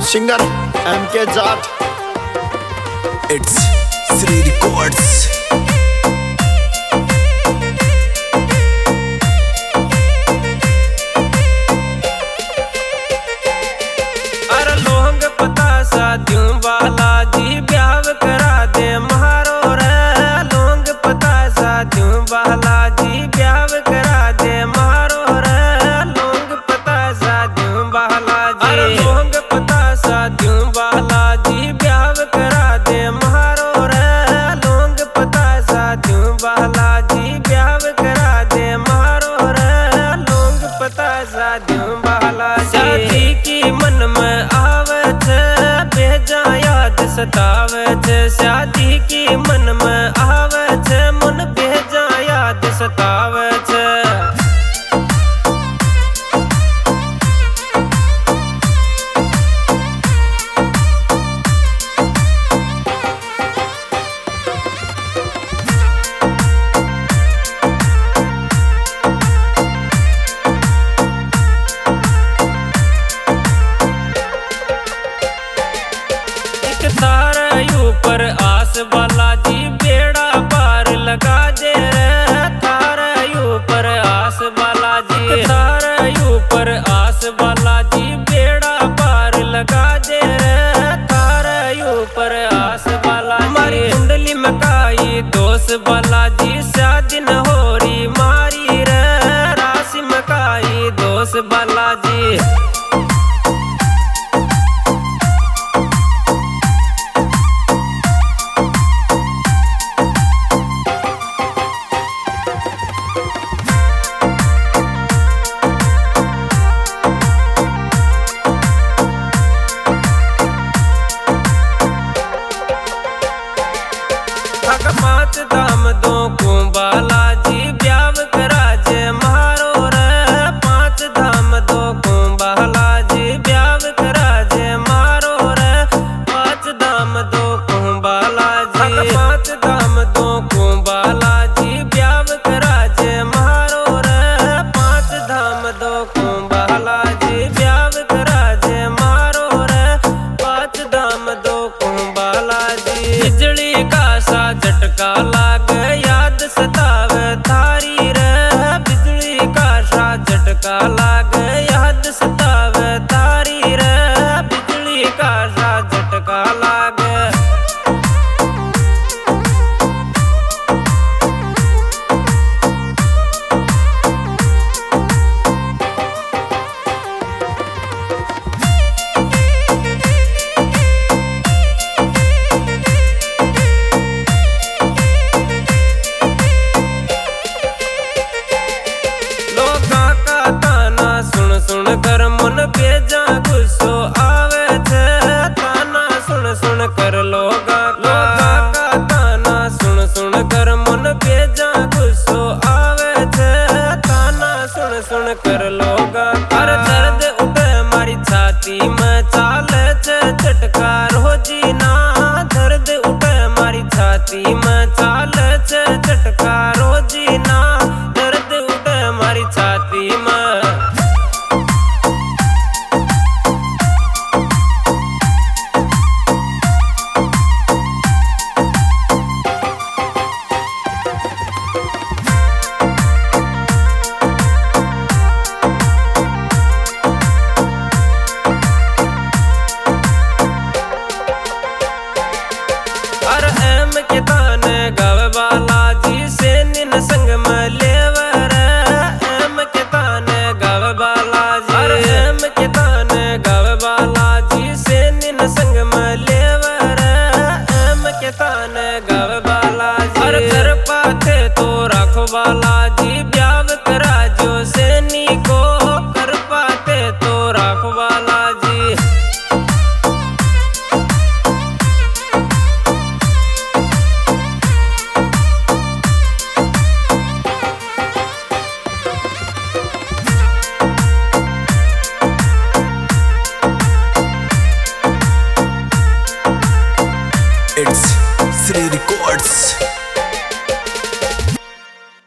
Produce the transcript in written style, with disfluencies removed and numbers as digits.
singer MK Jat. It's Sri Records. अरे लोग पता शादियों वाला जी ब्याह करा दे महारो रे। लोग पता शादियों वाला जी ब्याह करा दे महारो रे। लोग पता शादियों वाला जी, अरे लोग पता शादियों वाला जी ब्याह करा दे महारो रे। लोग पता शादियों वाला जी ब्याह करा दे महारो रे। लोग पता शादियों वाला शादी की मन में आवे छे बेजा याद सतावे छे। शादी की मन में आवे छे मन बेजा याद सतावे छे। तारे ऊपर आस वाला जी बेड़ा पार लगा दे रे। तारे ऊपर आस वाला जी, तारे ऊपर आस वाला जी बेड़ा पार लगा दे रे। तारे ऊपर आस वाला हमारी कुंडली में काई दोष वाला जी शादी न हो रही मारी रे। राशि में काई दोष वाला जी। पाँच धाम दो कुंबाला जी ब्याह करा जे महारो रे। पाँच धाम दो कुंबाला जी ब्याह करा जे महारो रे। पाँच धाम दो कुंबाला जी, पाँच धाम दो कुंबाला जी ब्याह करा जे महारो रे। पाँच धाम दो कुंबाला जी ब्याह करा जे महारो रे। पाँच धाम दो कुंबाला जी बिजली का सा झटका लाग याद सतावे थारी रे। बिजली का सा झटका लाग याद सतावे थारी रे। बिजली का सा झटका लाग। सुन कर मन बेजा गुस्सो आवे छे। ताना सुन कर लोगा का ताना सुन कर मन बेजा गुस्सो आवे छे। ताना सुन कर लोगा हर दर्द उठे मारी छाती में चाले छे झटका रोजी ना। दर्द उठे मारी छाती में चाले छे झटका रोजी ना। दर्द उठे मारी छाती में। के ताने गावे वाला जी से निन संग में लेवे रे। एम के ताने गावे वाला जी, अरे एम के ताने गावे वाला जी से निन संग में लेवे रे। एम के ताने गावे वाला जी, अरे कर पाते तो रखो वाला